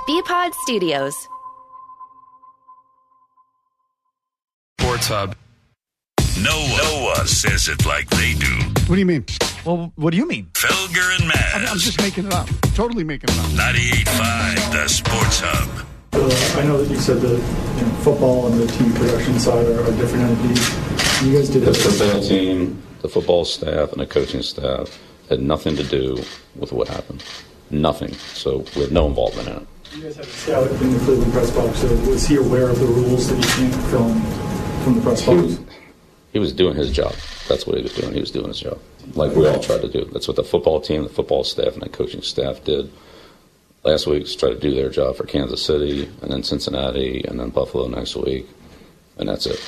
BPod Studios. Sports Hub. No one says it like they do. What do you mean? Well, what do you mean? Felger and Maz. I'm just making it up. Totally making it up. 98.5, the Sports Hub. I know that you said that football and the team production side are different entities. You guys did the football team, the football staff, and the coaching staff had nothing to do with what happened. Nothing. So we had no involvement in it. You guys had a scout in the Cleveland press box. So was he aware of the rules that you can't film from the press box? He was doing his job. That's what he was doing. He was doing his job, like we all tried to do. That's what the football team, the football staff, and the coaching staff did. Last week, tried to do their job for Kansas City, and then Cincinnati, and then Buffalo next week, and that's it.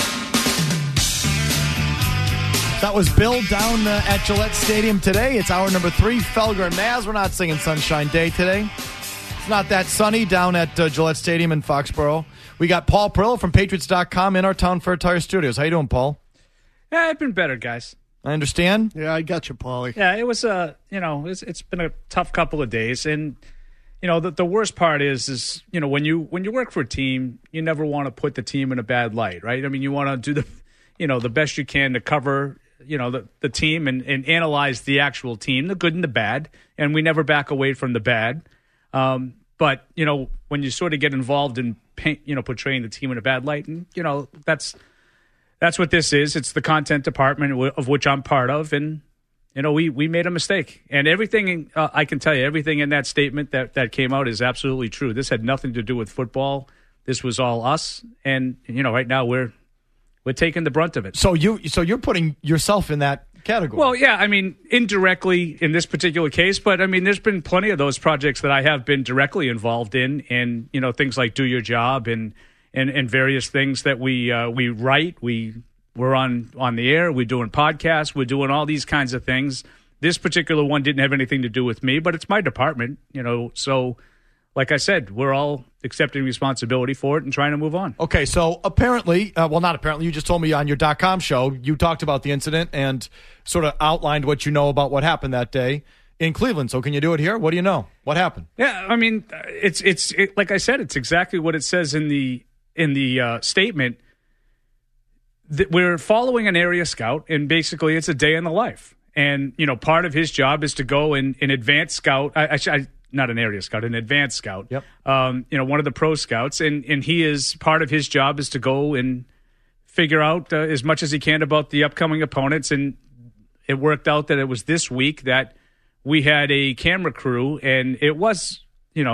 That was Bill down at Gillette Stadium today. It's hour number 3. Felger and Maz. We're not singing Sunshine Day today. It's not that sunny down at Gillette Stadium in Foxborough. We got Paul Perillo from Patriots.com in our Town Fair Tire Studios. How you doing, Paul? Yeah, I've been better, guys. I understand. Yeah, I got you, Paulie. Yeah, it was it's been a tough couple of days, and the worst part is when you work for a team, you never want to put the team in a bad light, right? I mean, you want to do the best you can to cover the team and analyze the actual team, the good and the bad, and we never back away from the bad. But when you sort of get involved in portraying the team in a bad light, and that's what this is. It's the content department of which I'm part of, and we made a mistake. And everything I can tell you, everything in that statement that came out is absolutely true. This had nothing to do with football. This was all us, and right now we're taking the brunt of it. So you're putting yourself in that category. Well, yeah, I mean, indirectly in this particular case, but I mean, there's been plenty of those projects that I have been directly involved in, and things like Do Your Job and various things that we write. We're on the air. We're doing podcasts. We're doing all these kinds of things. This particular one didn't have anything to do with me, but it's my department. So like I said, we're all accepting responsibility for it and trying to move on. Okay, so apparently, not apparently, you just told me on your .com show, you talked about the incident and sort of outlined what you know about what happened that day in Cleveland. So can you do it here? What do you know? What happened? Yeah, I mean, it's like I said, it's exactly what it says in the statement. That we're following an area scout, and basically it's a day in the life. And, part of his job is to go and advance scout. Not an area scout, an advanced scout. Yep. One of the pro scouts, and he is part of his job is to go and figure out as much as he can about the upcoming opponents. And it worked out that it was this week that we had a camera crew, and it was,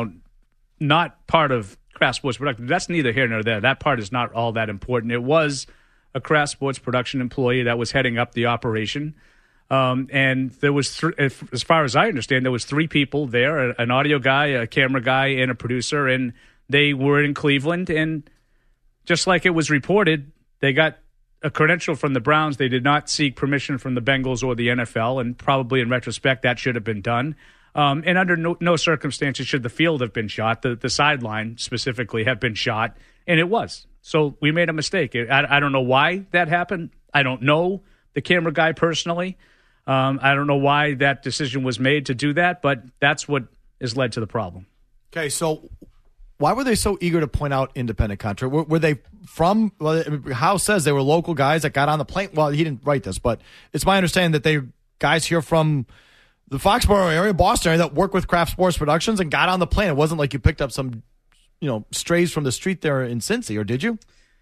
not part of Craft Sports Production. That's neither here nor there. That part is not all that important. It was a Craft Sports Production employee that was heading up the operation. And there was, as far as I understand, there was 3 people there, an audio guy, a camera guy, and a producer, and they were in Cleveland. And just like it was reported, they got a credential from the Browns. They did not seek permission from the Bengals or the NFL, and probably in retrospect, that should have been done. And under no circumstances should the field have been shot, the sideline specifically have been shot, and it was. So we made a mistake. I don't know why that happened. I don't know the camera guy personally. I don't know why that decision was made to do that, but that's what has led to the problem. Okay, so why were they so eager to point out independent contractor? Were they from, House says they were local guys that got on the plane. Well, he didn't write this, but it's my understanding that they guys here from the Foxborough area, Boston area, that work with Craft Sports Productions and got on the plane. It wasn't like you picked up some, strays from the street there in Cincy, or did you?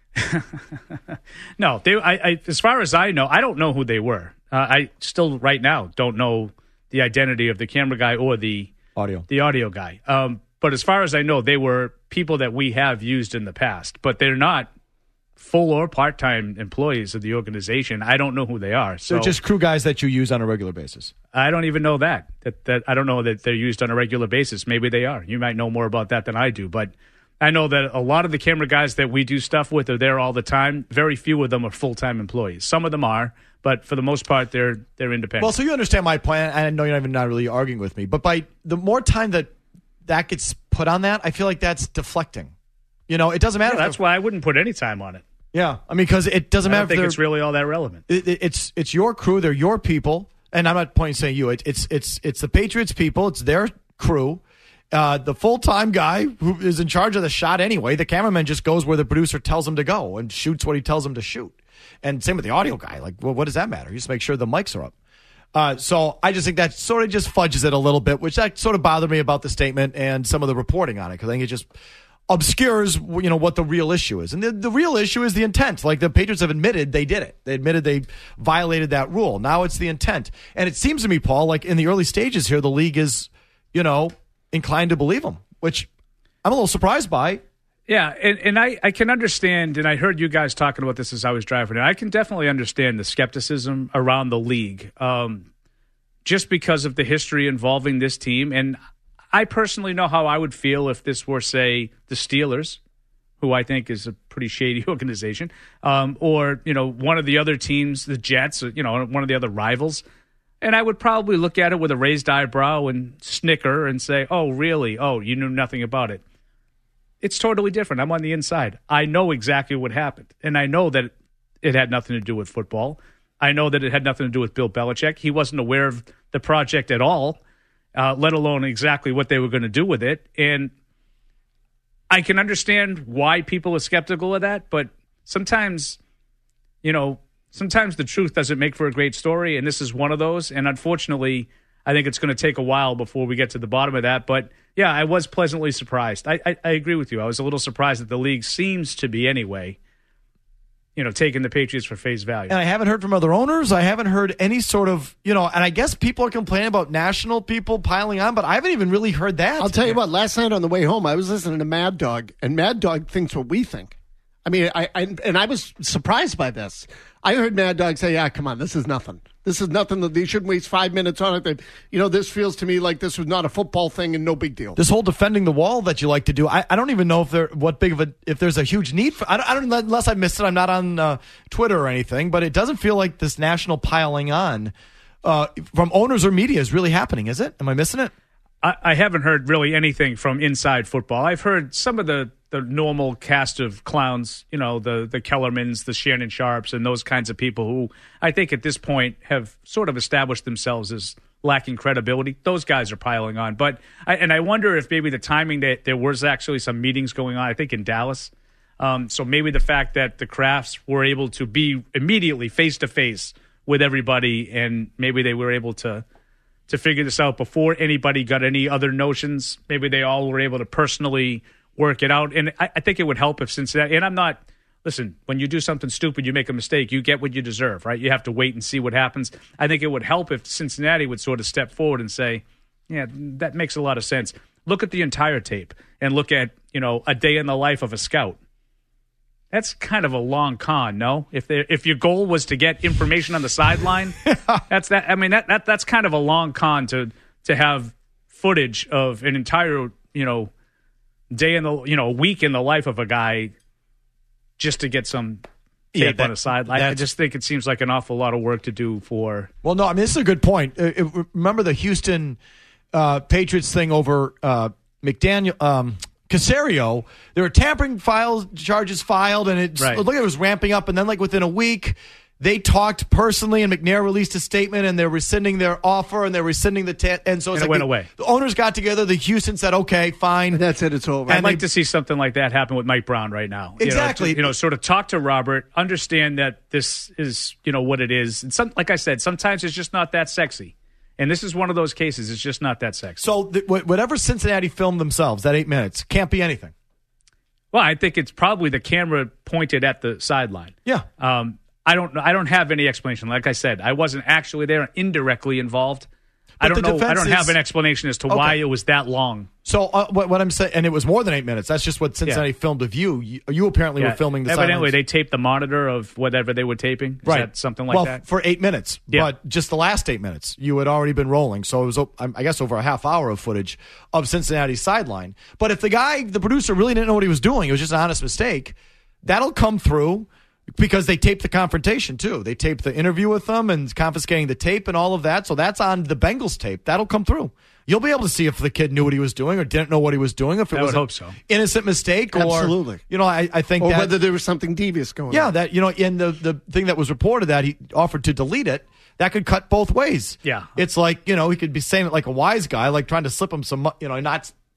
No, as far as I know, I don't know who they were. I still, right now, don't know the identity of the camera guy or the audio guy. But as far as I know, they were people that we have used in the past, but they're not full or part-time employees of the organization. I don't know who they are. So they're just crew guys that you use on a regular basis. I don't even know that I don't know that they're used on a regular basis. Maybe they are. You might know more about that than I do, but I know that a lot of the camera guys that we do stuff with are there all the time. Very few of them are full-time employees. Some of them are, but for the most part, they're independent. Well, so you understand my point. I know you're even not really arguing with me, but by the more time that gets put on that, I feel like that's deflecting. It doesn't matter. Yeah, that's why I wouldn't put any time on it. Yeah, I mean, because it doesn't matter. I don't think it's really all that relevant. It's your crew. They're your people, and I'm not pointing saying you. It's the Patriots people. It's their crew. The full-time guy who is in charge of the shot anyway, the cameraman just goes where the producer tells him to go and shoots what he tells him to shoot. And same with the audio guy. Like, well, what does that matter? You just make sure the mics are up. So I just think that sort of just fudges it a little bit, which that sort of bothered me about the statement and some of the reporting on it, because I think it just obscures, what the real issue is. And the real issue is the intent. Like, the Patriots have admitted they did it. They admitted they violated that rule. Now it's the intent. And it seems to me, Paul, like in the early stages here, the league is, inclined to believe them, which I'm a little surprised by. Yeah, and I can understand, and I heard you guys talking about this as I was driving, and I can definitely understand the skepticism around the league, just because of the history involving this team. And I personally know how I would feel if this were, say, the Steelers, who I think is a pretty shady organization, or, one of the other teams, the Jets, one of the other rivals. And I would probably look at it with a raised eyebrow and snicker and say, oh, really? Oh, you knew nothing about it. It's totally different. I'm on the inside. I know exactly what happened. And I know that it had nothing to do with football. I know that it had nothing to do with Bill Belichick. He wasn't aware of the project at all, let alone exactly what they were going to do with it. And I can understand why people are skeptical of that, but sometimes, sometimes the truth doesn't make for a great story, and this is one of those. And unfortunately, I think it's going to take a while before we get to the bottom of that. But, yeah, I was pleasantly surprised. I agree with you. I was a little surprised that the league seems to be, anyway, taking the Patriots for face value. And I haven't heard from other owners. I haven't heard any sort of, and I guess people are complaining about national people piling on, but I haven't even really heard that. I'll tell you what, last night on the way home, I was listening to Mad Dog, and Mad Dog thinks what we think. I mean, I was surprised by this. I heard Mad Dog say, yeah, come on, this is nothing. This is nothing. They shouldn't waste 5 minutes on it. This feels to me like this was not a football thing and no big deal. This whole defending the wall that you like to do, I don't even know if there's a huge need for. I don't unless I missed it. I'm not on Twitter or anything, but it doesn't feel like this national piling on from owners or media is really happening, is it? Am I missing it? I haven't heard really anything from inside football. I've heard some of the normal cast of clowns, the Kellermans, the Shannon Sharps, and those kinds of people who I think at this point have sort of established themselves as lacking credibility. Those guys are piling on. But I wonder if maybe the timing that there was actually some meetings going on, I think in Dallas. So maybe the fact that the Krafts were able to be immediately face-to-face with everybody, and maybe they were able to figure this out before anybody got any other notions. Maybe they all were able to personally work it out. And I think it would help if Cincinnati, and I'm not, listen, when you do something stupid, you make a mistake, you get what you deserve, right? You have to wait and see what happens. I think it would help if Cincinnati would sort of step forward and say, yeah, that makes a lot of sense. Look at the entire tape and look at, a day in the life of a scout. That's kind of a long con, no? If your goal was to get information on the sideline, that's that. I mean, that's kind of a long con to have footage of an entire, day in the, a week in the life of a guy just to get some tape on the sideline. I just think it seems like an awful lot of work to do for. Well, no, I mean, this is a good point. Remember the Houston Patriots thing over McDaniel. Caserio, there were tampering charges filed, and it looked like it was ramping up. And then, within a week, they talked personally, and McNair released a statement, and they're rescinding their offer, and they're rescinding and so it went away. The owners got together. The Houston said, "Okay, fine, that's it. It's over." I'd like to see something like that happen with Mike Brown right now. Exactly. Sort of talk to Robert, understand that this is what it is. And like I said, sometimes it's just not that sexy. And this is one of those cases. It's just not that sexy. So whatever Cincinnati filmed themselves, that 8 minutes, can't be anything. Well, I think it's probably the camera pointed at the sideline. Yeah. I don't have any explanation. Like I said, I wasn't actually there, indirectly involved. I don't know. I don't have an explanation as to why it was that long. So what I'm saying, and it was more than 8 minutes. That's just what Cincinnati filmed of you. You apparently were filming the Evidently, silence. They taped the monitor of whatever they were taping. Is that something like that? Well, for 8 minutes. Yeah. But just the last 8 minutes, you had already been rolling. So it was, I guess, over a half hour of footage of Cincinnati's sideline. But if the producer really didn't know what he was doing, it was just an honest mistake, that'll come through. Because they taped the confrontation, too. They taped the interview with them and confiscating the tape and all of that. So that's on the Bengals tape. That'll come through. You'll be able to see if the kid knew what he was doing or didn't know what he was doing. If it was an innocent mistake or... Absolutely. I think or whether there was something devious going on. Yeah, that, and the thing that was reported that he offered to delete it, that could cut both ways. Yeah. It's like, he could be saying it like a wise guy, like trying to slip him some, not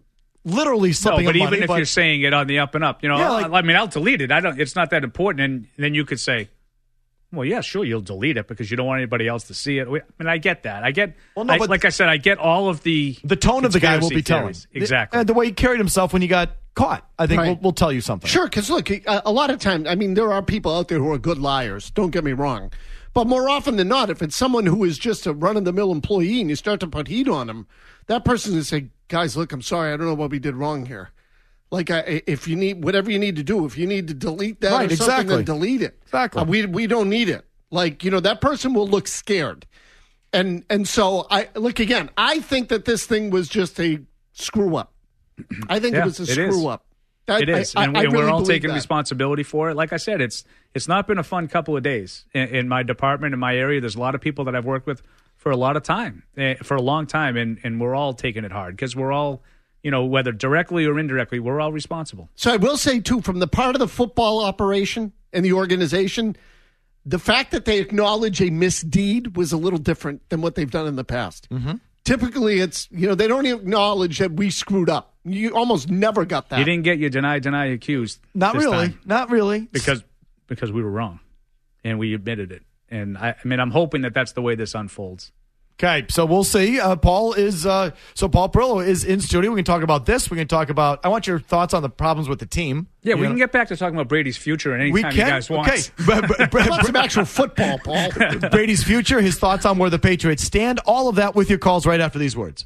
literally slipping but him even money. if you're saying it on the up and up, I'll delete it. It's not that important. And then you could say, well, yeah, sure, you'll delete it because you don't want anybody else to see it. I get that. Like I said, I get all of the tone of the guy will be telling. Exactly. And the way he carried himself when he got caught, I think will tell you something. Sure, because look, a lot of times, there are people out there who are good liars. Don't get me wrong. But more often than not, if it's someone who is just a run-of-the-mill employee and you start to put heat on them, that person is going to say, guys, look, I'm sorry, I don't know what we did wrong here. Like, if you need, whatever you need to do, if you need to delete that or something, then delete it. Exactly. We don't need it. Like, that person will look scared. And so, I think that this thing was just a screw-up. I think it was a screw-up. It is. And we're all taking that. Responsibility for it. Like I said, it's not been a fun couple of days in my department, in my area. There's a lot of people that I've worked with for a lot of time, for a long time, and we're all taking it hard because we're all, whether directly or indirectly, we're all responsible. So I will say, too, from the part of the football operation and the organization, the fact that they acknowledge a misdeed was a little different than what they've done in the past. Mm-hmm. Typically, it's, they don't acknowledge that we screwed up. You almost never got that. You didn't get your deny, accused. Not really. Time. Not really. Because we were wrong, and we admitted it. And I'm hoping that that's the way this unfolds. Okay, so we'll see. Paul Perillo is in studio. We can talk about this. We can talk about. I want your thoughts on the problems with the team. Yeah, we can get back to talking about Brady's future anytime you guys want. Okay, I want some actual football, Paul. Brady's future, his thoughts on where the Patriots stand. All of that with your calls right after these words.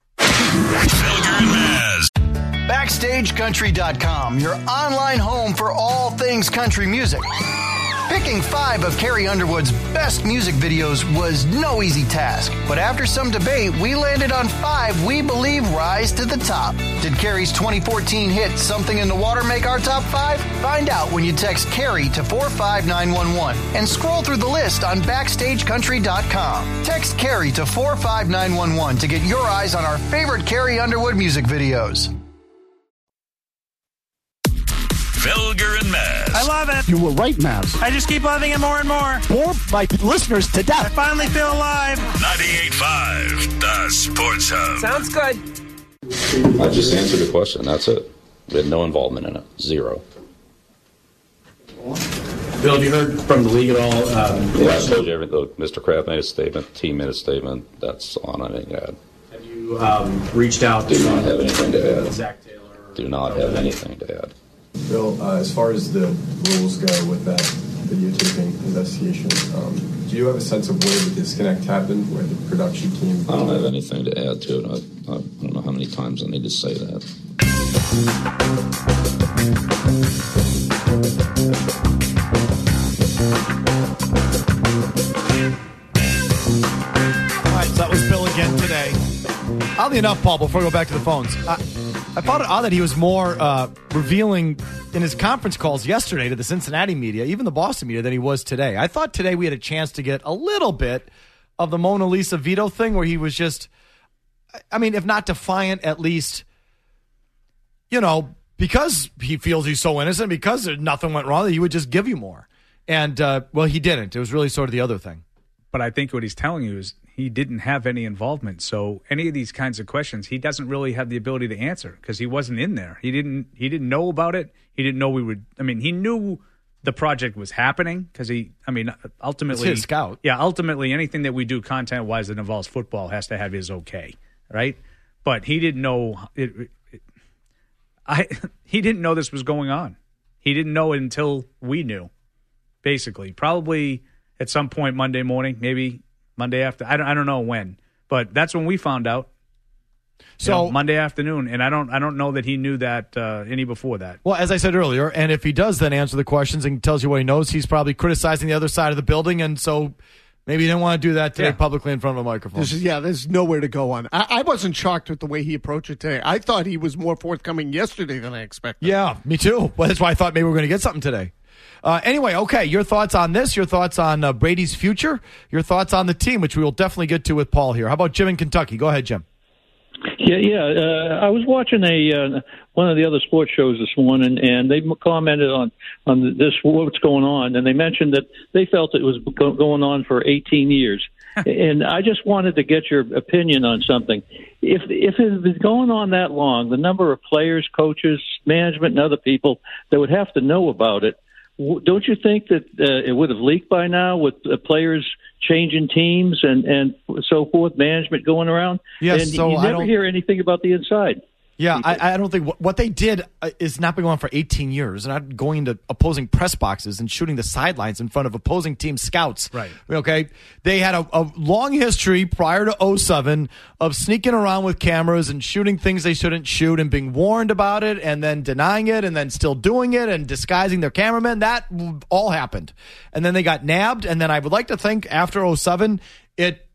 Felger and Maz. BackstageCountry.com, your online home for all things country music. Picking 5 of Carrie Underwood's best music videos was no easy task, but after some debate, we landed on 5 we believe rise to the top. Did Carrie's 2014 hit Something in the Water make our top 5? Find out when you text Carrie to 45911 and scroll through the list on BackstageCountry.com. Text Carrie to 45911 to get your eyes on our favorite Carrie Underwood music videos. Felger and Maz. I love it. You were right, Maz. I just keep loving it more and more. Bore my listeners to I death. finally feel alive. 98.5, the Sports Hub. Sounds good. I just answered the question. That's it. We had no involvement in it. Zero. Bill, have you heard from the league at all? Yeah, I told you everything. Mr. Kraft made a statement. The team made a statement. That's all I need to add. Have you reached out Do not have anything to add. Zach Taylor? Do not have anything to add. Bill, as far as the rules go with that videotaping investigation, do you have a sense of where the disconnect happened, where the production team... I don't have anything to add to it. I don't know how many times I need to say that. All right, so that was Bill again today. Oddly enough, Paul, before we go back to the phones, I found it odd that he was more revealing in his conference calls yesterday to the Cincinnati media, even the Boston media, than he was today. I thought today we had a chance to get a little bit of the Mona Lisa veto thing where he was just, if not defiant, at least, because he feels he's so innocent, because nothing went wrong, that he would just give you more. And, he didn't. It was really sort of the other thing. But I think what he's telling you is he didn't have any involvement. So any of these kinds of questions, he doesn't really have the ability to answer because he wasn't in there. He didn't know about it. He didn't know we would. He knew the project was happening because ultimately, it's his scout. Yeah, ultimately, anything that we do content-wise that involves football has to have his okay, right? But he didn't know he didn't know this was going on. He didn't know it until we knew. Basically, probably at some point Monday morning, maybe Monday after. I don't know when, but that's when we found out. So Monday afternoon, and I don't know that he knew that any before that. Well, as I said earlier, and if he does then answer the questions and tells you what he knows, he's probably criticizing the other side of the building, and so maybe he didn't want to do that today publicly in front of a microphone. There's nowhere to go on. I wasn't shocked with the way he approached it today. I thought he was more forthcoming yesterday than I expected. Yeah, me too. Well, that's why I thought maybe we were going to get something today. Anyway, okay, your thoughts on this, your thoughts on Brady's future, your thoughts on the team, which we will definitely get to with Paul here. How about Jim in Kentucky? Go ahead, Jim. Yeah. I was watching one of the other sports shows this morning, and they commented on this, what's going on, and they mentioned that they felt it was going on for 18 years. And I just wanted to get your opinion on something. If it had been going on that long, the number of players, coaches, management, and other people that would have to know about it, don't you think that it would have leaked by now with players changing teams and so forth, management going around? Yes, and so you never hear anything about the inside. Yeah, I don't think what they did is not been going on for 18 years, and not going into opposing press boxes and shooting the sidelines in front of opposing team scouts. Right. Okay. They had a long history prior to 2007 of sneaking around with cameras and shooting things they shouldn't shoot and being warned about it and then denying it and then still doing it and disguising their cameramen. That all happened. And then they got nabbed. And then I would like to think after 2007, it,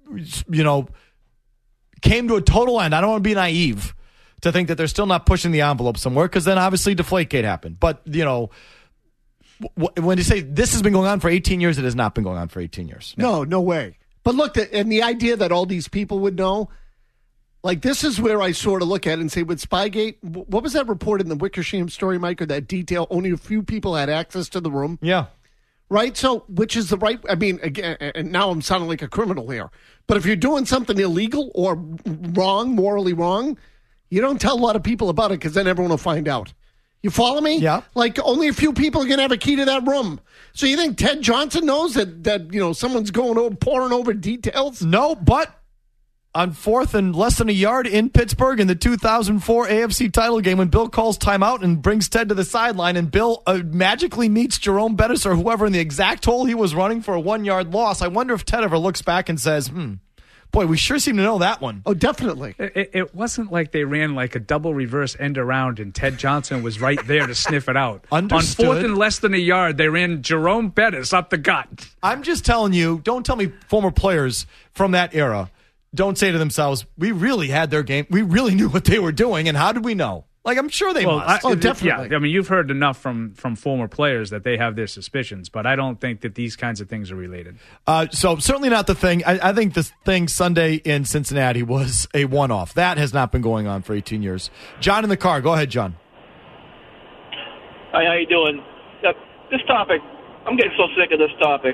came to a total end. I don't want to be naive to think that they're still not pushing the envelope somewhere, because then obviously Deflategate happened. But, when you say this has been going on for 18 years, it has not been going on for 18 years. No way. But look, and the idea that all these people would know, like, this is where I sort of look at it and say, with Spygate, what was that report in the Wickersham story, Mike, or that detail? Only a few people had access to the room. Yeah. Right? So, which is the right, I mean, again, and now I'm sounding like a criminal here, but if you're doing something illegal or wrong, morally wrong, you don't tell a lot of people about it, because then everyone will find out. You follow me? Yeah. Like, only a few people are going to have a key to that room. So you think Ted Johnson knows that someone's pouring over details? No, but on 4th and less than a yard in Pittsburgh in the 2004 AFC title game, when Bill calls timeout and brings Ted to the sideline, and Bill magically meets Jerome Bettis or whoever in the exact hole he was running for a 1-yard loss. I wonder if Ted ever looks back and says, boy, we sure seem to know that one. Oh, definitely. It wasn't like they ran like a double reverse end around and Ted Johnson was right there to sniff it out. Understood. On 4th and less than a yard, they ran Jerome Bettis up the gut. I'm just telling you, don't tell me former players from that era don't say to themselves, we really had their game. We really knew what they were doing, and how did we know? Like, I'm sure they must. Definitely. Yeah, I mean, you've heard enough from former players that they have their suspicions, but I don't think that these kinds of things are related. So certainly not the thing. I think the thing Sunday in Cincinnati was a one-off. That has not been going on for 18 years. John in the car. Go ahead, John. Hi, how you doing? This topic, I'm getting so sick of this topic.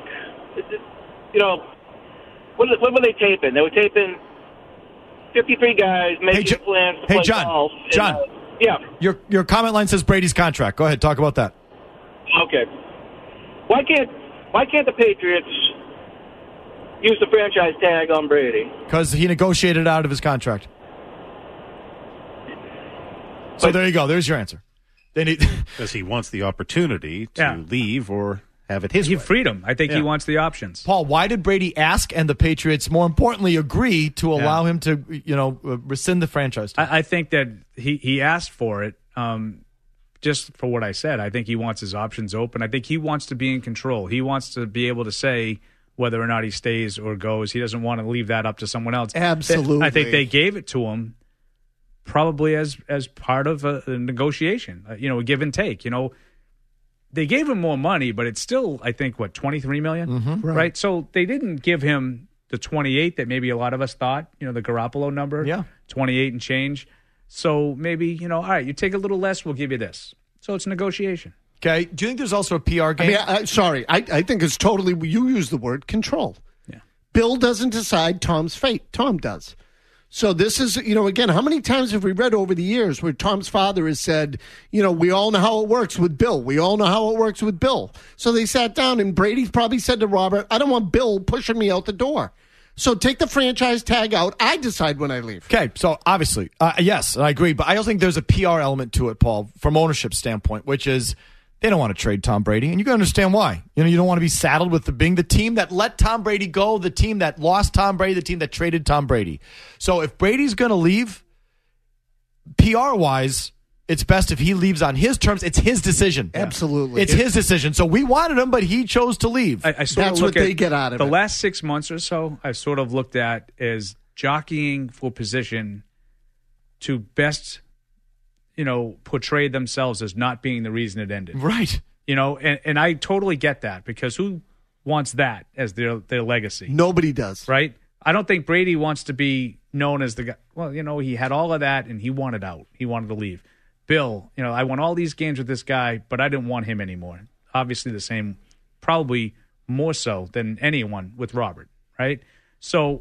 What were they taping? They were taping 53 guys making plans to play golf. John. Yeah. Your comment line says Brady's contract. Go ahead, talk about that. Okay. Why can't the Patriots use the franchise tag on Brady? Because he negotiated out of his contract. So there you go. There's your answer. Because he wants the opportunity to leave or have it his way. Freedom. I think he wants the options. Paul, why did Brady ask and the Patriots, more importantly, agree to allow him to, rescind the franchise tag? I think that he asked for it just for what I said. I think he wants his options open. I think he wants to be in control. He wants to be able to say whether or not he stays or goes. He doesn't want to leave that up to someone else. Absolutely. I think they gave it to him probably as part of a negotiation, a give and take. They gave him more money, but it's still, I think, $23 million? Mm-hmm. Right? So they didn't give him the 28 that maybe a lot of us thought, the Garoppolo number. Yeah. 28 and change. So maybe, all right, you take a little less, we'll give you this. So it's negotiation. Okay. Do you think there's also a PR game? I mean, I think it's totally, you use the word control. Yeah. Bill doesn't decide Tom's fate. Tom does. So this is, again, how many times have we read over the years where Tom's father has said, we all know how it works with Bill. We all know how it works with Bill. So they sat down and Brady probably said to Robert, I don't want Bill pushing me out the door. So take the franchise tag out. I decide when I leave. Okay, so obviously, yes, I agree. But I also think there's a PR element to it, Paul, from ownership standpoint, which is they don't want to trade Tom Brady. And you can understand why. You don't want to be saddled with being the team that let Tom Brady go, the team that lost Tom Brady, the team that traded Tom Brady. So if Brady's going to leave, PR-wise, it's best if he leaves on his terms. It's his decision. Absolutely. It's his decision. So we wanted him, but he chose to leave. That's what they get out of it. The last 6 months or so, I've sort of looked at as jockeying for position to best, portray themselves as not being the reason it ended. Right. And I totally get that, because who wants that as their legacy? Nobody does. Right? I don't think Brady wants to be known as the guy. Well, he had all of that and he wanted out. He wanted to leave. Bill, I won all these games with this guy, but I didn't want him anymore. Obviously the same, probably more so than anyone with Robert, right? So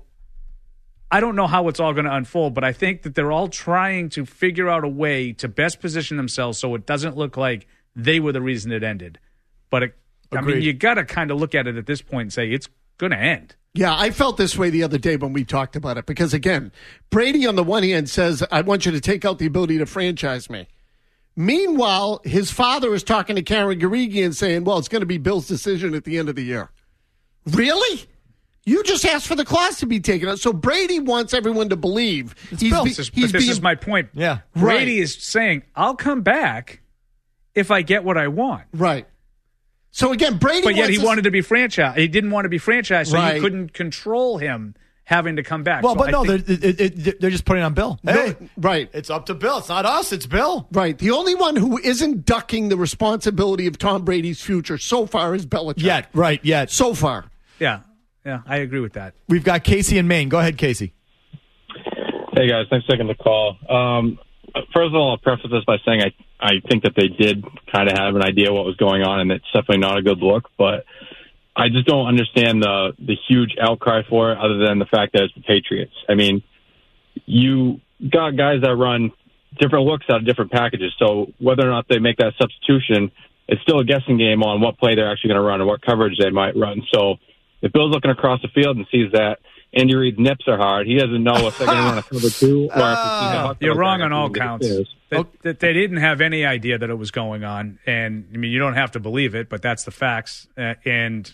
I don't know how it's all going to unfold, but I think that they're all trying to figure out a way to best position themselves so it doesn't look like they were the reason it ended. But I mean, you got to kind of look at it at this point and say it's going to end. Yeah, I felt this way the other day when we talked about it because, again, Brady on the one hand says, I want you to take out the ability to franchise me. Meanwhile, his father is talking to Karen Garigi and saying, well, it's going to be Bill's decision at the end of the year. Really? You just asked for the clause to be taken out. So Brady wants everyone to believe. This is my point. Yeah. Brady is saying, I'll come back if I get what I want. Right. So again, Brady But yet he wanted to be franchised. He didn't want to be franchised, so you couldn't control him having to come back. Well, so but they're just putting it on Bill. Hey, right. It's up to Bill. It's not us. It's Bill. Right. The only one who isn't ducking the responsibility of Tom Brady's future so far is Belichick. Yet. So far. Yeah, I agree with that. We've got Casey in Maine. Go ahead, Casey. Hey, guys. Thanks for taking the call. First of all, I'll preface this by saying I think that they did kind of have an idea what was going on, and it's definitely not a good look. But I just don't understand the huge outcry for it other than the fact that it's the Patriots. I mean, you got guys that run different looks out of different packages. So whether or not they make that substitution, it's still a guessing game on what play they're actually going to run and what coverage they might run. So if Bill's looking across the field and sees that Andy Reid's nips are hard, he doesn't know if they're going to run a cover two or if you're wrong on all counts. That they didn't have any idea that it was going on. And, I mean, you don't have to believe it, but that's the facts. And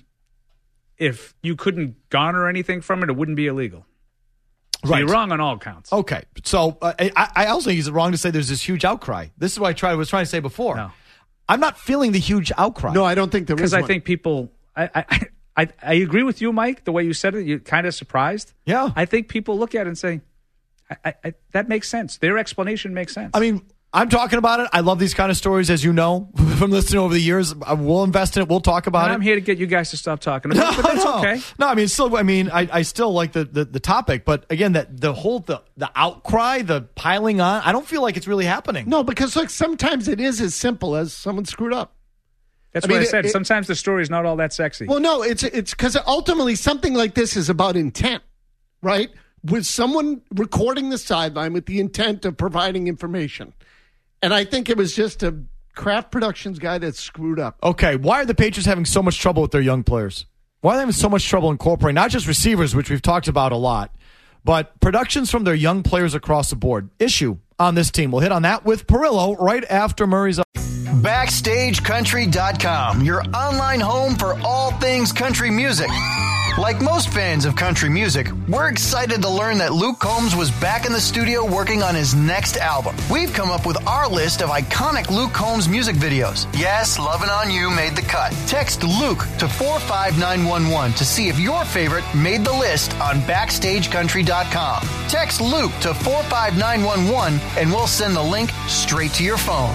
if you couldn't garner anything from it, it wouldn't be illegal. So you're wrong on all counts. Okay. So I also think it's wrong to say there's this huge outcry. This is what I was trying to say before. No. I'm not feeling the huge outcry. No, I don't think there is one. Because I think people I agree with you, Mike, the way you said it. You're kind of surprised. Yeah. I think people look at it and say, that makes sense. Their explanation makes sense. I mean, I'm talking about it. I love these kind of stories, as you know, from listening over the years. We'll invest in it. We'll talk about it. I'm here to get you guys to stop talking about it, but that's okay. No, I still like the topic, but again, the outcry, the piling on, I don't feel like it's really happening. No, because look, sometimes it is as simple as someone screwed up. That's what I said. Sometimes the story is not all that sexy. Well, no, it's because ultimately something like this is about intent, right? With someone recording the sideline with the intent of providing information. And I think it was just a Kraft Productions guy that screwed up. Okay, why are the Patriots having so much trouble with their young players? Why are they having so much trouble incorporating not just receivers, which we've talked about a lot, but productions from their young players across the board? Issue on this team. We'll hit on that with Perillo right after Murray's up. BackstageCountry.com, your online home for all things country music. Like most fans of country music, we're excited to learn that Luke Combs was back in the studio working on his next album. We've come up with our list of iconic Luke Combs music videos. Yes, Lovin' On You made the cut. Text Luke to 45911 to see if your favorite made the list on BackstageCountry.com. Text Luke to 45911 and we'll send the link straight to your phone.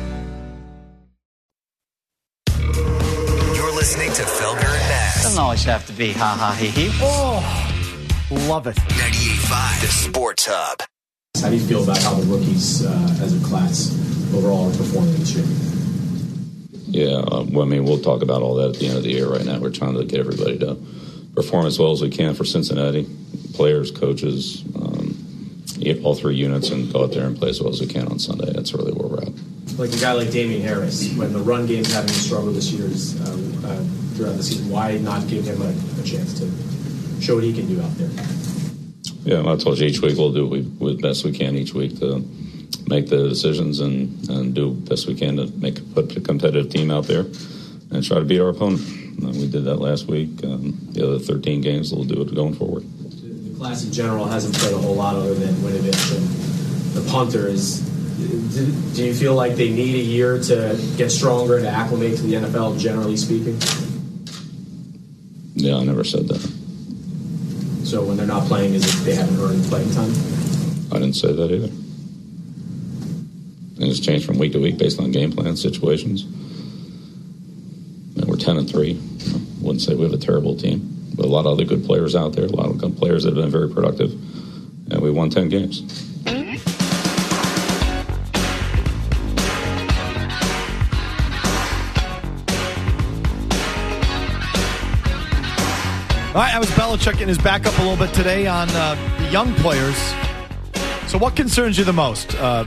Listening to Felger and Nass. Doesn't always have to be ha-ha, he-he. Oh, love it. 98.5, the Sports Hub. How do you feel about how the rookies as a class overall are performing this year? Yeah, we'll talk about all that at the end of the year. Right now, we're trying to get everybody to perform as well as we can for Cincinnati, players, coaches, all three units, and go out there and play as well as we can on Sunday. That's really where we're at. Like a guy like Damian Harris, when the run game's having a struggle this year throughout the season, why not give him a chance to show what he can do out there? Yeah, I told you each week we'll do the best we can each week to make the decisions and do the best we can to put a competitive team out there and try to beat our opponent. We did that last week. The other 13 games, we'll do it going forward. The class in general hasn't played a whole lot other than Winovich and the punters. Do you feel like they need a year to get stronger and to acclimate to the NFL, generally speaking? Yeah, I never said that. So when they're not playing, is it they haven't earned playing time? I didn't say that either. And it's changed from week to week based on game plan situations. And we're 10-3. I wouldn't say we have a terrible team, but a lot of other good players out there, a lot of good players that have been very productive, and we won 10 games. All right, that was Belichick getting his back up a little bit today on the young players. So what concerns you the most,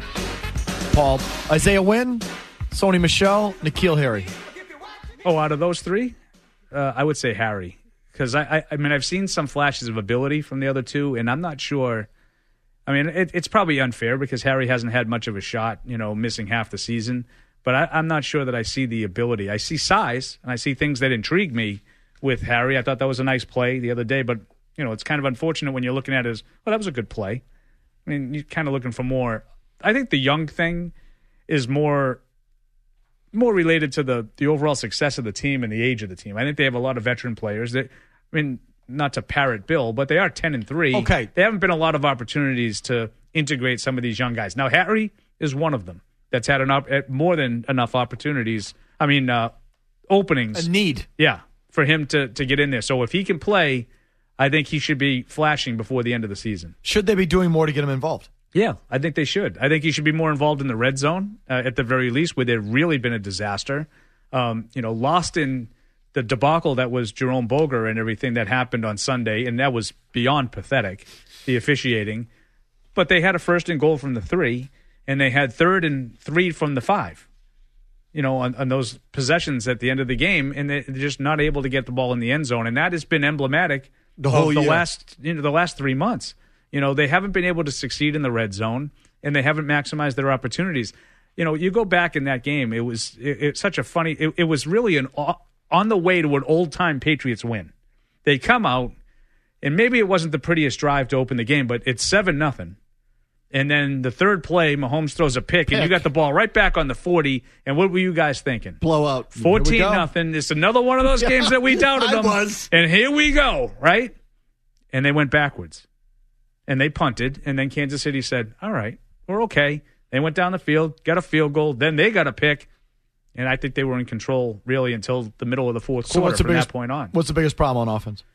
Paul? Isaiah Wynn, Sony Michel, N'Keal Harry? Oh, out of those three, I would say Harry. Because, I mean, I've seen some flashes of ability from the other two, and I'm not sure. I mean, it's probably unfair because Harry hasn't had much of a shot, missing half the season. But I'm not sure that I see the ability. I see size, and I see things that intrigue me with Harry. I thought that was a nice play the other day, but, it's kind of unfortunate when you're looking at it as, well, that was a good play. I mean, you're kind of looking for more. I think the young thing is more related to the overall success of the team and the age of the team. I think they have a lot of veteran players that, I mean, not to parrot Bill, but they are 10-3. Okay. There haven't been a lot of opportunities to integrate some of these young guys. Now, Harry is one of them that's had more than enough opportunities. I mean, openings. A need. Yeah, for him to get in there. So if he can play, I think he should be flashing before the end of the season. Should they be doing more to get him involved? Yeah, I think they should. I think he should be more involved in the red zone, at the very least, where they've really been a disaster. Lost in the debacle that was Jerome Boger and everything that happened on Sunday, and that was beyond pathetic, the officiating. But they had a 1st and goal from the 3, and they had 3rd and 3 from the 5, on those possessions at the end of the game, and they're just not able to get the ball in the end zone. And that has been emblematic the whole year. The last 3 months. They haven't been able to succeed in the red zone, and they haven't maximized their opportunities. You go back in that game, it was such a funny. It was really on the way to an old-time Patriots win. They come out, and maybe it wasn't the prettiest drive to open the game, but it's 7-0. And then the third play, Mahomes throws a pick, and you got the ball right back on the 40. And what were you guys thinking? Blowout. 14-0. It's another one of those games that we doubted them. And here we go, right? And they went backwards. And they punted, and then Kansas City said, all right, we're okay. They went down the field, got a field goal, then they got a pick, and I think they were in control really until the middle of the fourth quarter from that point on. What's the biggest problem on offense?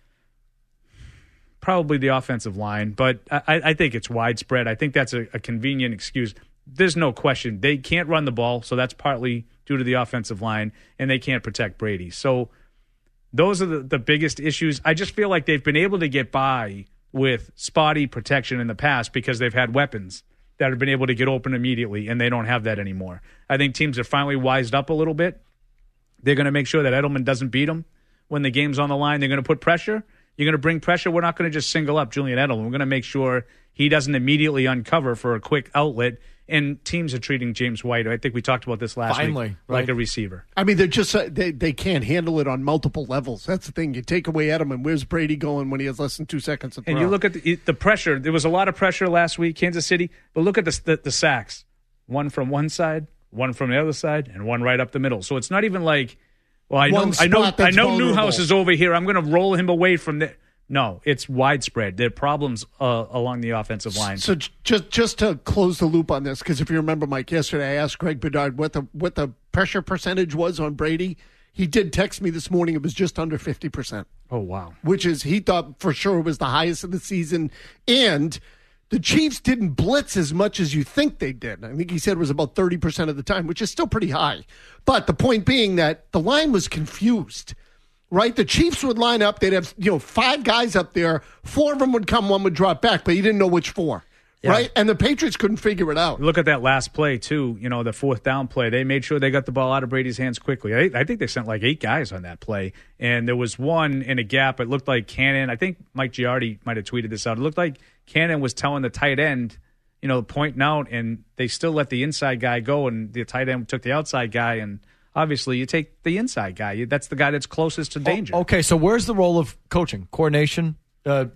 Probably the offensive line, but I think it's widespread. I think that's a convenient excuse. There's no question. They can't run the ball, so that's partly due to the offensive line, and they can't protect Brady. So those are the biggest issues. I just feel like they've been able to get by with spotty protection in the past because they've had weapons that have been able to get open immediately, and they don't have that anymore. I think teams have finally wised up a little bit. They're going to make sure that Edelman doesn't beat them when the game's on the line. They're going to put pressure. You're going to bring pressure. We're not going to just single up Julian Edelman. We're going to make sure he doesn't immediately uncover for a quick outlet. And teams are treating James White, I think we talked about this last week, like a receiver. I mean, they're just they can't handle it on multiple levels. That's the thing. You take away Edelman. Where's Brady going when he has less than 2 seconds to throw? And you look at the pressure. There was a lot of pressure last week, Kansas City. But look at the sacks. One from one side, one from the other side, and one right up the middle. So it's not even like, well, I know Newhouse is over here. I'm going to roll him away from there. No, it's widespread. There are problems along the offensive line. So just to close the loop on this, because if you remember, Mike, yesterday I asked Greg Bedard what the pressure percentage was on Brady. He did text me this morning. It was just under 50%. Oh, wow. Which is, he thought for sure it was the highest of the season. And the Chiefs didn't blitz as much as you think they did. I think he said it was about 30% of the time, which is still pretty high. But the point being that the line was confused. Right? The Chiefs would line up. They'd have 5 guys up there. 4 of them would come, 1 would drop back, but you didn't know which 4. Yeah. Right? And the Patriots couldn't figure it out. Look at that last play, too. The 4th down play. They made sure they got the ball out of Brady's hands quickly. I think they sent like 8 guys on that play. And there was one in a gap. It looked like Cannon. I think Mike Giardi might have tweeted this out. It looked like Cannon was telling the tight end, pointing out, and they still let the inside guy go, and the tight end took the outside guy, and obviously, you take the inside guy. That's the guy that's closest to danger. Okay, so where's the role of coaching, coordination? Josh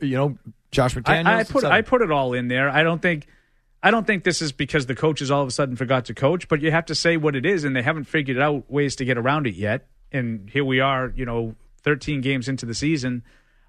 McDaniels. I put it all in there. I don't think this is because the coaches all of a sudden forgot to coach, but you have to say what it is, and they haven't figured out ways to get around it yet. And here we are, 13 games into the season.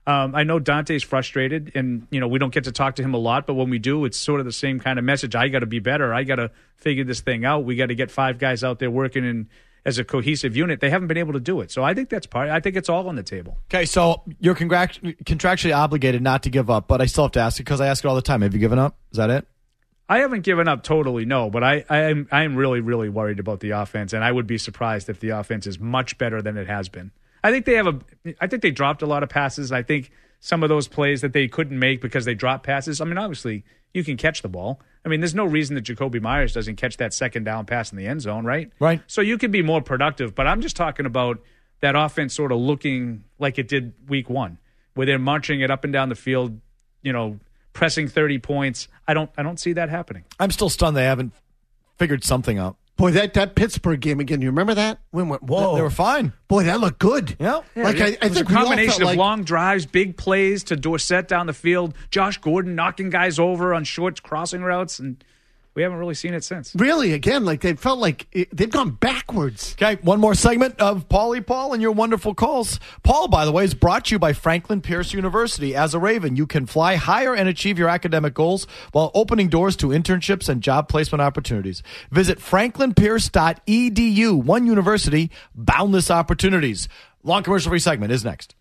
I know Dante's frustrated, and we don't get to talk to him a lot, but when we do, it's sort of the same kind of message. I got to be better. I got to figure this thing out. We got to get 5 guys out there working in as a cohesive unit. They haven't been able to do it. So I think that's I think it's all on the table. Okay, so you're contractually obligated not to give up, but I still have to ask you because I ask it all the time. Have you given up? Is that it? I haven't given up totally, no, but I am really, really worried about the offense, and I would be surprised if the offense is much better than it has been. I think they dropped a lot of passes. I think some of those plays that they couldn't make because they dropped passes. I mean, obviously, you can catch the ball. I mean, there's no reason that Jacoby Myers doesn't catch that second down pass in the end zone, right? Right. So you can be more productive, but I'm just talking about that offense sort of looking like it did week 1, where they're marching it up and down the field, pressing 30 points. I don't see that happening. I'm still stunned they haven't figured something out. Boy, that Pittsburgh game again, you remember that? We went, whoa. They were fine. Boy, that looked good. Yeah. Like, it was think a combination of long drives, big plays to Dorsett down the field, Josh Gordon knocking guys over on short crossing routes, and we haven't really seen it since. Really, again, like they felt like they've gone backwards. Okay, one more segment of Paulie Paul and your wonderful calls. Paul, by the way, is brought to you by Franklin Pierce University. As a Raven, you can fly higher and achieve your academic goals while opening doors to internships and job placement opportunities. Visit franklinpierce.edu. One university, boundless opportunities. Long commercial-free segment is next.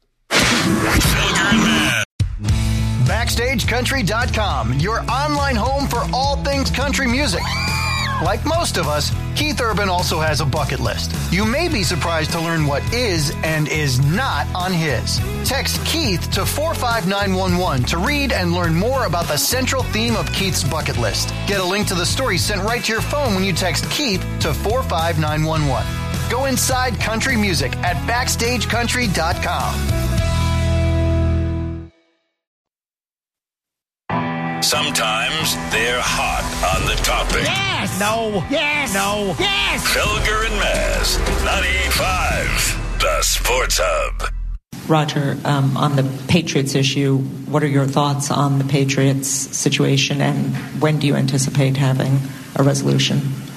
BackstageCountry.com, your online home for all things country music. Like most of us, Keith Urban also has a bucket list. You may be surprised to learn what is and is not on his. Text Keith to 45911 to read and learn more about the central theme of Keith's bucket list. Get a link to the story sent right to your phone when you text Keith to 45911. Go inside country music at BackstageCountry.com. Sometimes they're hot on the topic. Yes! No. Yes! No. Yes! Felger and Maz, 98.5, the Sports Hub. Roger, on the Patriots issue, what are your thoughts on the Patriots situation, and when do you anticipate having a resolution?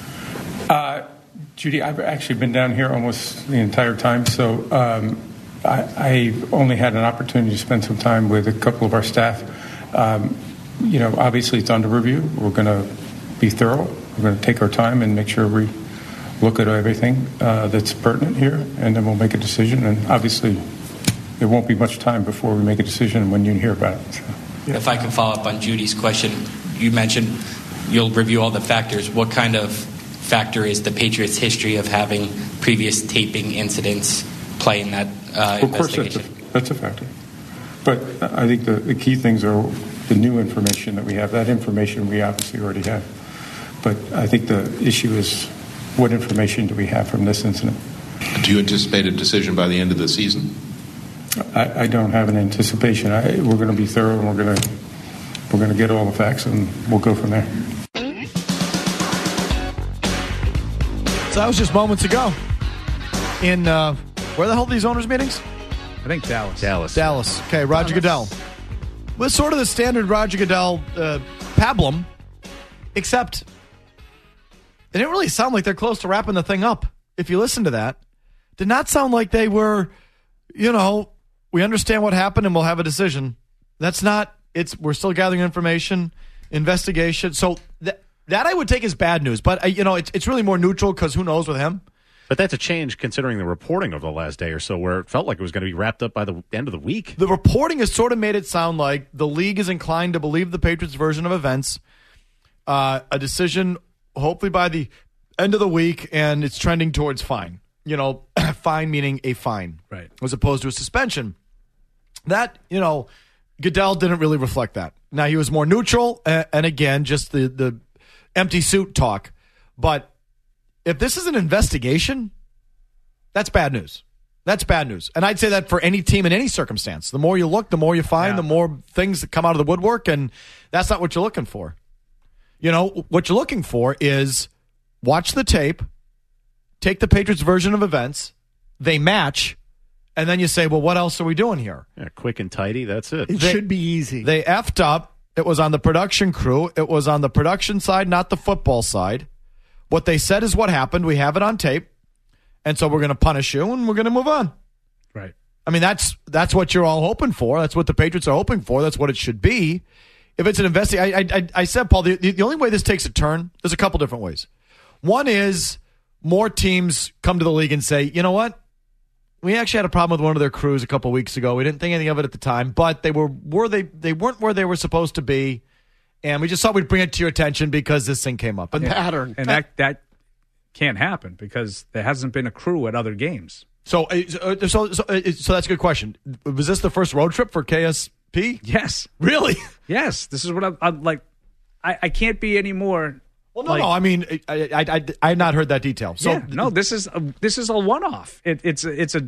Judy, I've actually been down here almost the entire time, so I only had an opportunity to spend some time with a couple of our staff. Obviously it's under review. We're going to be thorough. We're going to take our time and make sure we look at everything that's pertinent here, and then we'll make a decision. And obviously there won't be much time before we make a decision when you hear about it. So, yeah. If I can follow up on Judy's question, you mentioned you'll review all the factors. What kind of factor is the Patriots' history of having previous taping incidents play in that investigation? Of course, that's a factor. But I think the key things are the new information that we have. That information we obviously already have. But I think the issue is what information do we have from this incident? Do you anticipate a decision by the end of the season? I don't have an anticipation. We're going to be thorough, and we're going to get all the facts, and we'll go from there. So that was just moments ago. In where the hell are these owners' meetings? I think Dallas. Dallas. Okay, Roger Goodell. Well, sort of the standard Roger Goodell pablum, except it didn't really sound like they're close to wrapping the thing up. If you listen to that, did not sound like they were, we understand what happened and we'll have a decision. That's not, we're still gathering information, investigation. So that I would take as bad news, but it's really more neutral because who knows with him. But that's a change considering the reporting of the last day or so where it felt like it was going to be wrapped up by the end of the week. The reporting has sort of made it sound like the league is inclined to believe the Patriots' version of events. A decision hopefully by the end of the week, and it's trending towards fine. Fine meaning a fine. Right. As opposed to a suspension. That, Goodell didn't really reflect that. Now, he was more neutral, and again, just the empty suit talk. But if this is an investigation, that's bad news. That's bad news. And I'd say that for any team in any circumstance. The more you look, the more you find, the more things that come out of the woodwork, and that's not what you're looking for. What you're looking for is watch the tape, take the Patriots' version of events, they match, and then you say, well, what else are we doing here? Yeah, quick and tidy, that's it. It should be easy. They effed up. It was on the production crew. It was on the production side, not the football side. What they said is what happened. We have it on tape. And so we're going to punish you and we're going to move on. Right. I mean, that's what you're all hoping for. That's what the Patriots are hoping for. That's what it should be. If it's an investigation, I said, Paul, the only way this takes a turn, there's a couple different ways. One is more teams come to the league and say, you know what? We actually had a problem with one of their crews a couple weeks ago. We didn't think anything of it at the time, but they weren't where they were supposed to be. And we just thought we'd bring it to your attention because this thing came up. And pattern. And that can't happen because there hasn't been a crew at other games. So that's a good question. Was this the first road trip for KSP? Yes. Really? Yes. This is what I'm like. I can't be any more. Well, no. I mean, I had not heard that detail. So yeah, no, this is a one-off. It's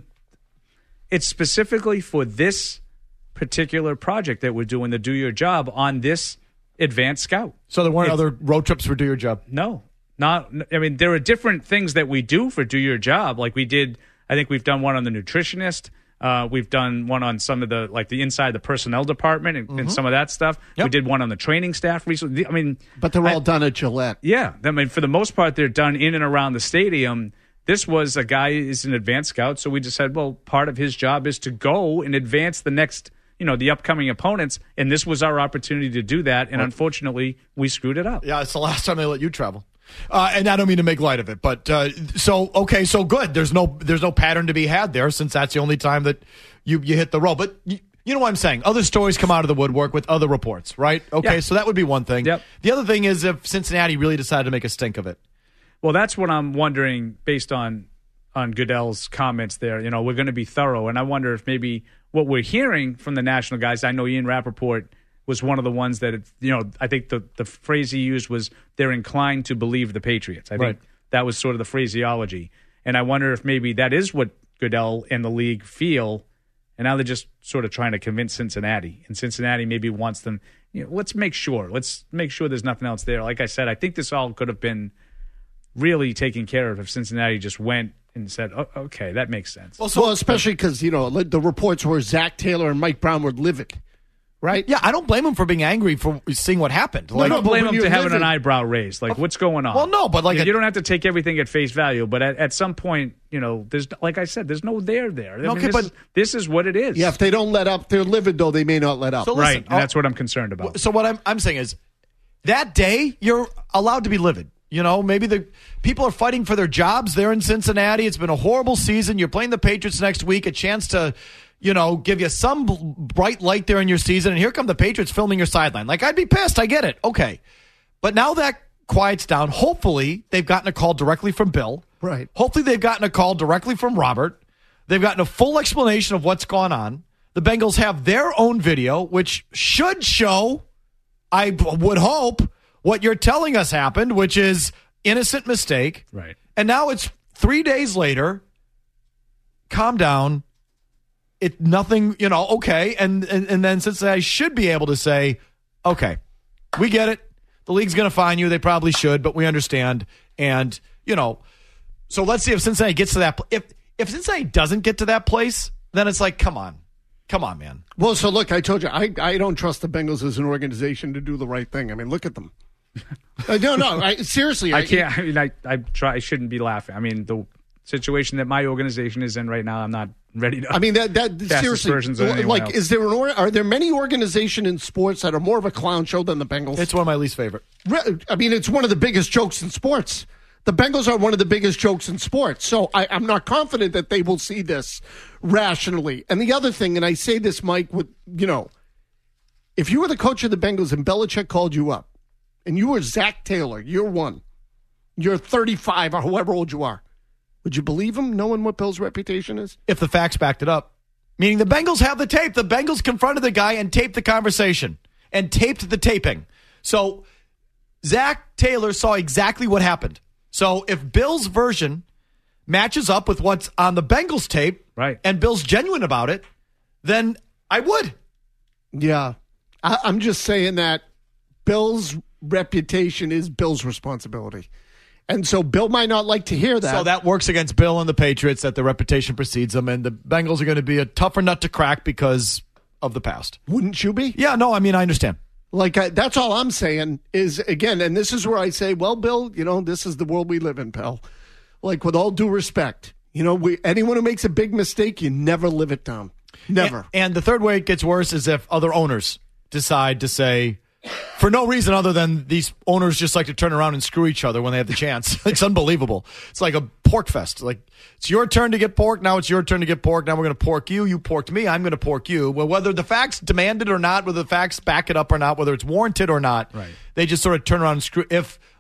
specifically for this particular project that we're doing, the Do Your Job on this advanced scout. So there weren't other road trips for Do Your Job? No. I mean, there are different things that we do for Do Your Job. Like we did, I think we've done one on the nutritionist. We've done one on some of the inside the personnel department and some of that stuff. Yep. We did one on the training staff recently. I mean, but they're all done at Gillette. Yeah, I mean, for the most part, they're done in and around the stadium. This was a guy is an advanced scout, so we just said, well, part of his job is to go and advance the next, the upcoming opponents, and this was our opportunity to do that. And unfortunately, we screwed it up. Yeah, it's the last time they let you travel. And I don't mean to make light of it, but so good. There's no pattern to be had there since that's the only time that you hit the road. But you know what I'm saying? Other stories come out of the woodwork with other reports, right? Okay, yeah. So that would be one thing. Yep. The other thing is if Cincinnati really decided to make a stink of it. Well, that's what I'm wondering based on Goodell's comments there. We're going to be thorough, and I wonder if maybe what we're hearing from the national guys, I know Ian Rappaport was one of the ones that, I think the phrase he used was they're inclined to believe the Patriots. I think that was sort of the phraseology. And I wonder if maybe that is what Goodell and the league feel, and now they're just sort of trying to convince Cincinnati. And Cincinnati maybe wants them, let's make sure there's nothing else there. Like I said, I think this all could have been really taken care of if Cincinnati just went and said, oh, okay, that makes sense. Well, especially because, the reports were Zach Taylor and Mike Brown were livid. Right? Yeah, I don't blame him for being angry for seeing what happened. I don't blame him for having an eyebrow raised. Like, what's going on? Well, no, but you don't have to take everything at face value. But at some point, there's, like I said, there's no there. This is what it is. Yeah, if they don't let up, they're livid, though, they may not let up. So listen, and that's what I'm concerned about. So what I'm saying is, that day, you're allowed to be livid. Maybe the people are fighting for their jobs there in Cincinnati. It's been a horrible season. You're playing the Patriots next week, a chance to give you some bright light there in your season, and here come the Patriots filming your sideline. Like, I'd be pissed. I get it. Okay. But now that quiets down, hopefully they've gotten a call directly from Bill. Right. Hopefully they've gotten a call directly from Robert. They've gotten a full explanation of what's gone on. The Bengals have their own video, which should show, I would hope, what you're telling us happened, which is innocent mistake. Right. And now it's 3 days later. Calm down. It nothing, okay, and then Cincinnati should be able to say, okay, we get it. The league's going to fine you. They probably should, but we understand. And so let's see if Cincinnati gets to that. If Cincinnati doesn't get to that place, then it's like, come on, man. Well, so look, I told you, I don't trust the Bengals as an organization to do the right thing. I mean, look at them. No, seriously, I can't. I mean, I try. I shouldn't be laughing. I mean, the situation that my organization is in right now, I'm not ready to. I mean, that seriously, like, is there are there many organizations in sports that are more of a clown show than the Bengals? It's one of my least favorite. I mean, it's one of the biggest jokes in sports. The Bengals are one of the biggest jokes in sports. So I'm not confident that they will see this rationally. And the other thing, and I say this, Mike, with if you were the coach of the Bengals and Belichick called you up, and you were Zach Taylor, you're 35 or however old you are. Would you believe him, knowing what Bill's reputation is? If the facts backed it up. Meaning the Bengals have the tape. The Bengals confronted the guy and taped the conversation and taped the taping. So Zach Taylor saw exactly what happened. So if Bill's version matches up with what's on the Bengals tape, right, and Bill's genuine about it, then I would. Yeah. I'm just saying that Bill's reputation is Bill's responsibility. And so Bill might not like to hear that. So that works against Bill and the Patriots, that the reputation precedes them, and the Bengals are going to be a tougher nut to crack because of the past. Wouldn't you be? Yeah, no, I mean, I understand. Like, that's all I'm saying is, again, and this is where I say, well, Bill, this is the world we live in, pal. Like, with all due respect, anyone who makes a big mistake, you never live it down. Never. And the third way it gets worse is if other owners decide to say, for no reason other than these owners just like to turn around and screw each other when they have the chance. It's unbelievable. It's like a pork fest. Like, it's your turn to get pork. Now it's your turn to get pork. Now we're going to pork you. You porked me. I'm going to pork you. Well, whether the facts demand it or not, whether the facts back it up or not, whether it's warranted or not, right, they just sort of turn around and screw. If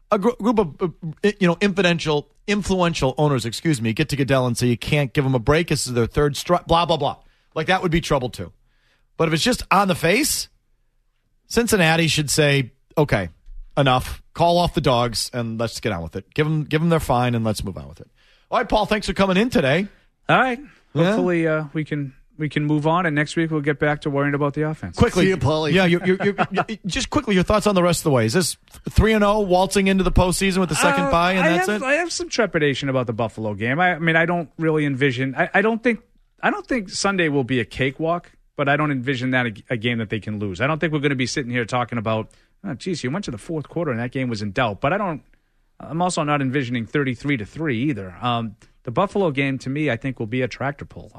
a group of influential owners, get to Goodell and say you can't give them a break. This is their third strike. Blah blah blah. Like that would be trouble too. But if it's just on the face, Cincinnati should say, okay, enough. Call off the dogs and let's get on with it. Give them their fine and let's move on with it. All right, Paul. Thanks for coming in today. All right. Hopefully we can move on, and next week we'll get back to worrying about the offense. Quickly, see you, Paulie. Yeah, you're just quickly your thoughts on the rest of the way. Is this 3-0 waltzing into the postseason with the second bye, and that's it? I have some trepidation about the Buffalo game. I mean, I don't really envision. I don't think Sunday will be a cakewalk, but I don't envision that a game that they can lose. I don't think we're going to be sitting here talking about, oh, geez, you went to the fourth quarter and that game was in doubt. But I'm also not envisioning 33-3 either. The Buffalo game, to me, I think will be a tractor pull.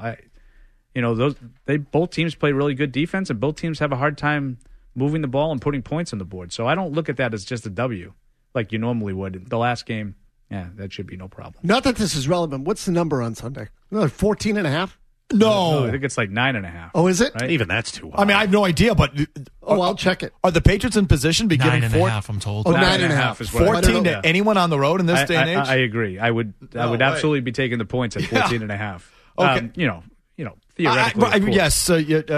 Both teams play really good defense, and both teams have a hard time moving the ball and putting points on the board. So I don't look at that as just a W like you normally would. The last game, that should be no problem. Not that this is relevant. What's the number on Sunday? 14.5? No, I think it's like 9.5. Oh, is it? Right? Even that's too high. I mean, I have no idea, but I'll check it. Are the Patriots in position to be giving 9.5? I'm told. 9.5 is what 14 to anyone on the road in this day and age? I agree. I would absolutely be taking the points at 14.5. Okay. Theoretically, yes.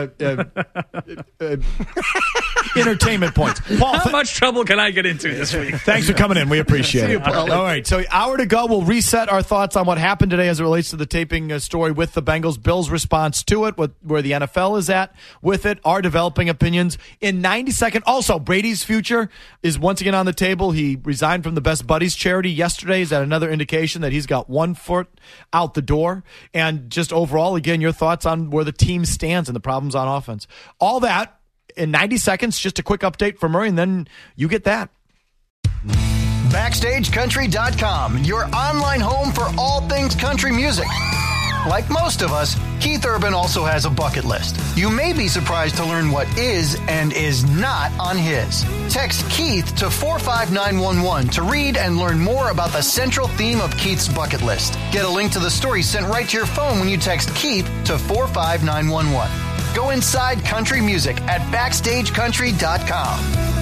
Entertainment points. Paul, how much trouble can I get into this week? Thanks for coming in. We appreciate it. All right. So, hour to go. We'll reset our thoughts on what happened today as it relates to the taping story with the Bengals. Bill's response to it, where the NFL is at with it, our developing opinions. In 90 seconds. Also, Brady's future is once again on the table. He resigned from the Best Buddies charity yesterday. Is that another indication that he's got one foot out the door? And just overall, again, your thoughts on where the team stands and the problems on offense. All that in 90 seconds, just a quick update for Murray, and then you get that. BackstageCountry.com, your online home for all things country music. Like most of us, Keith Urban also has a bucket list. You may be surprised to learn what is and is not on his. Text Keith to 45911 to read and learn more about the central theme of Keith's bucket list. Get a link to the story sent right to your phone when you text Keith to 45911. Go inside country music at BackstageCountry.com.